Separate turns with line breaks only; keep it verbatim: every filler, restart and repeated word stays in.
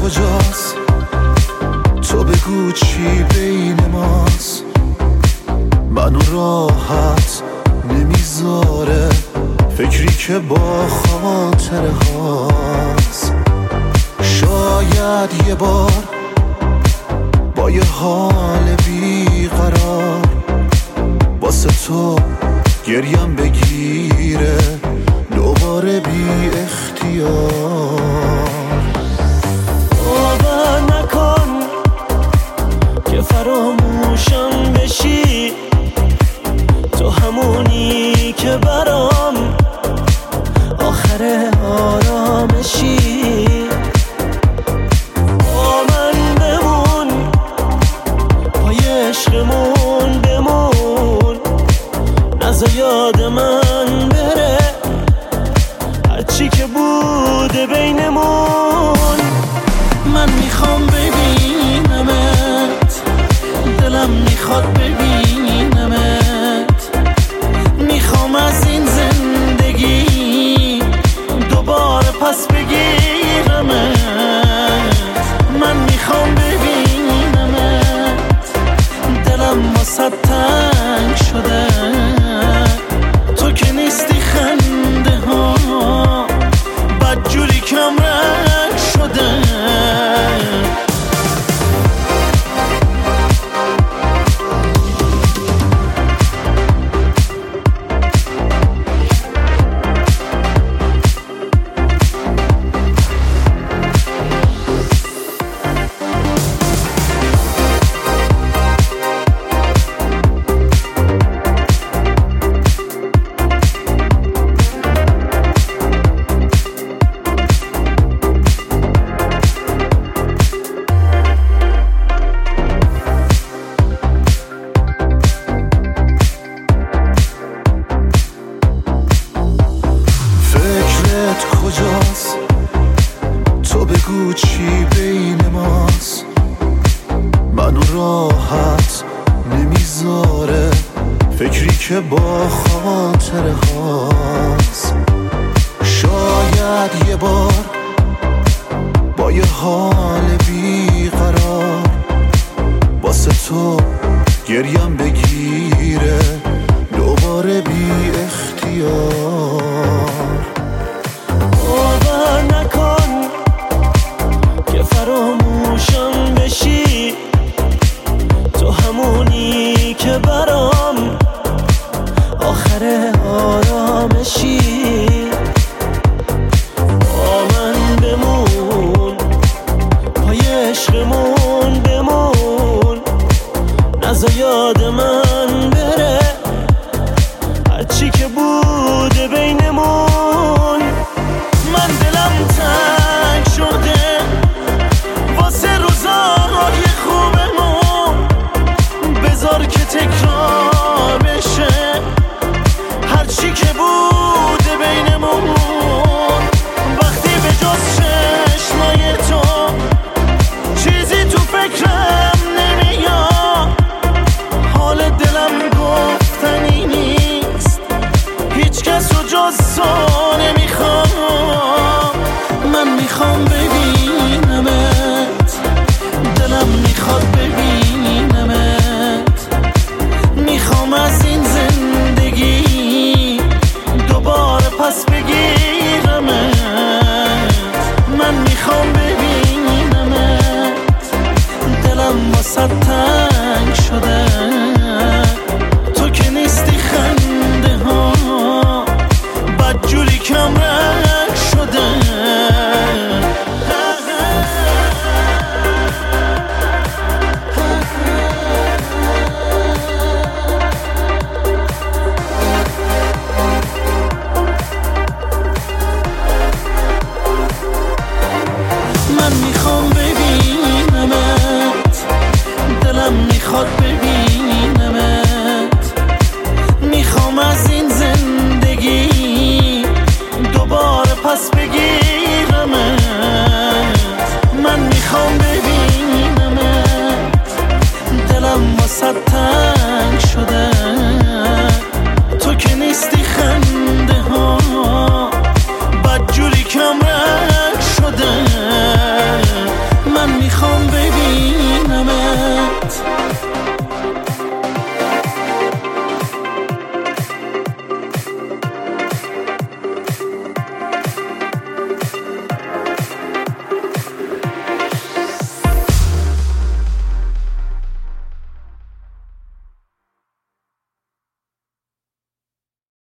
کجاست؟ تو بگو چی بین ماست؟ منو راحت نمیذاره فکری که با خاطره هاست. شاید یه بار با یه حال بیقرار واسه تو گریم بگیره دوباره بی اختیار.
باور نکن که فراموشم بشی، تو همونی که برام آخر آرامشی. با من بمون، پای عشقمون بمون، نذار یاد من بره هرچی که بوده بینمون. من میخوام ببینمت، دلم میخواد ببینمت، میخوام از این زندگی دوباره پس بگیرمت. من میخوام ببینمت، دلم واسه تنگ شده، تو که نیستی خنده ها بدجوری کم رنگ شده.
کجاست؟ تو بگو چی بین ماست؟ منو راحت نمیذاره فکری که با خاطره هاست. شاید یه بار با یه حال بیقرار واسه تو گریم بگیر